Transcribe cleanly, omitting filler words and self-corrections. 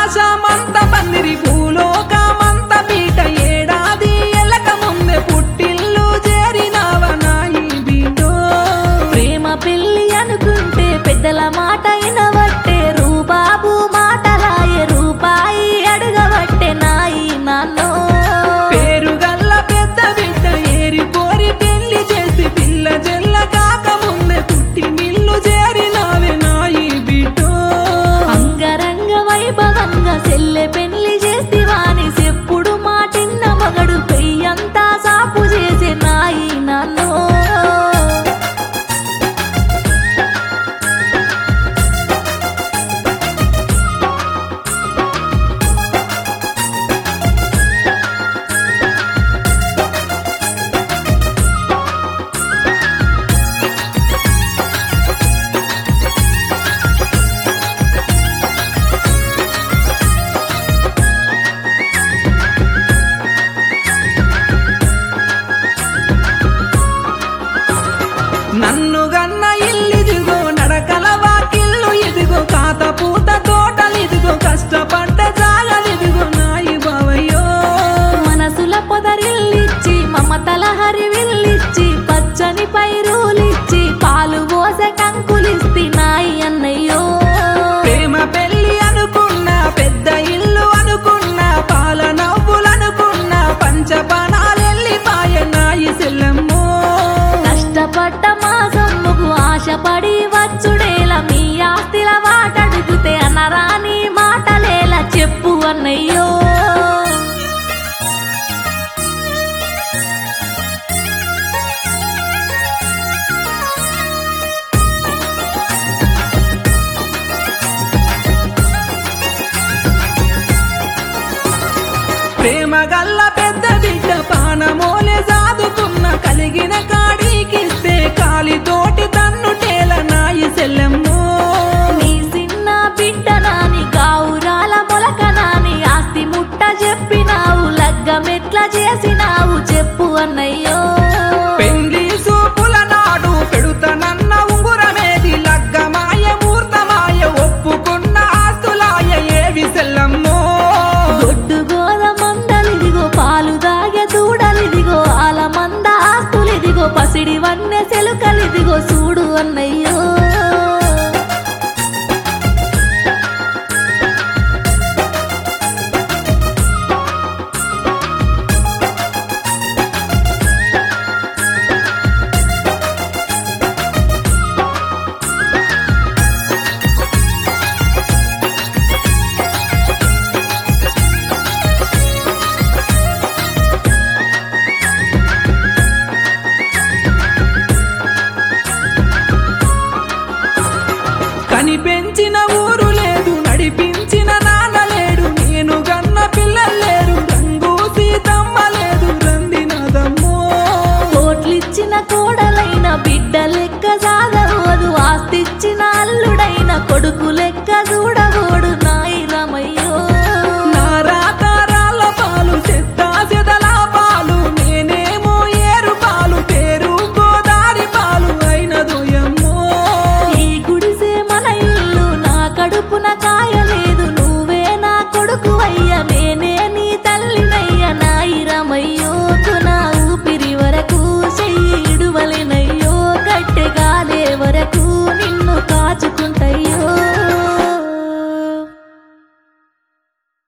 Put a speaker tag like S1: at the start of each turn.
S1: ఆకాశమంత పందిరి భూలోకమంత పీట ఏడాది ఎలక ముందే పుట్టిల్లు చేరినావ నాయి బిడ్డో
S2: ప్రేమ పెళ్లి అనుకుంటే పెద్దల మాట వినవట్టే రూబాబు మాటలాయే రూపాయి అడగవట్టే నాయి నాన్నో
S1: పేరుగల్ల పెద్ద బిడ్డ ఏరి కోరి పెళ్లి చేసి పిల్ల జల్ల కాక ముందే పుట్టి మిల్లు చేరినావే నాయి బిడ్డో
S2: అంగరంగ వైభవంగా సెల్లె పెళ్లి చేసివాని చెప్పుడు మాటిన్న మగడు పెయ్యంతా సాపు చేసే నాయి నాన్నో
S1: నన్ను గన్న ఇల్లిదిగో నడకల వాకిల్లు ఇదిగో కాత పూత తోటలిదిగో కష్టపడ్డ జాగలిదిగో నాయి బావయ్యో
S2: మనసుల పొదరిల్లిచ్చి మమతల హరివిల్లిచ్చి పచ్చని పైరులిచ్చి పాలు పోసే కంకులిస్తి నాయి అన్నయ్యో
S1: ప్రేమ పెళ్లి అనుకున్నా పెద్ద ఇల్లు అనుకున్నా పాల నవ్వులనుకున్నా పంచపానాలెల్లిపాయ నాయి సెల్లమ్మో
S2: కష్టపడ్డ మా సొమ్ముకు ఆశపడి వచ్చుడేలా మీ ఆస్తిల వాటడుగుతే అనరాని మాటలేలా చెప్పు అన్నయ్యో
S1: ప్రేమ గల్ల పెద్ద బిడ్డ పానమోలే సాదుకున్న కలిగిన కాడికిస్తే కాలితోటి తన్నుటేల నాయి సెల్లమ్మో
S2: నీ చిన్న బిడ్డ నాని గావురాల మొలక నాని ఆస్తి ముట్ట చెప్పినావు లగ్గమెట్లా చేసినావు చెప్పు అన్నయ్యో
S1: పెండ్లి సూపుల నాడు పెడుతనన్న ఉంగురమేది లగ్గమాయ మూర్తమాయ ఒప్పుకున్న ఆస్తులాయ ఏవి సెల్లమ్మో
S2: గొడ్డు గోదమందలిదిగో పాలు దాగే దూడలిదిగో ఆలమంద ఆస్తులిదిగో పసిడి వన్నె సెలుకలిదిగో చూడు అన్నయ్యో
S1: కని పెంచిన ఊరు లేదు నడిపించిన నాన్న లేడు నేను గన్న పిల్లలు లేరు రంగు సీతమ్మ లేదు రందినదమ్మో
S2: కోట్లిచ్చిన కోడలైన బిడ్డ లెక్క సాగవదు ఆస్తిచ్చిన అల్లుడైన కొడుకు లెక్క చూడగోడు నాయి రమయ్యో
S1: నా రాతారాల పాలు చెత్తా చెదల పాలు నేనేమో ఏరు పాలు పేరు గోదారి పాలు అయినదోయమ్మో
S2: ఈ గుడిసే మన ఇల్లు నా కడుపున కాయ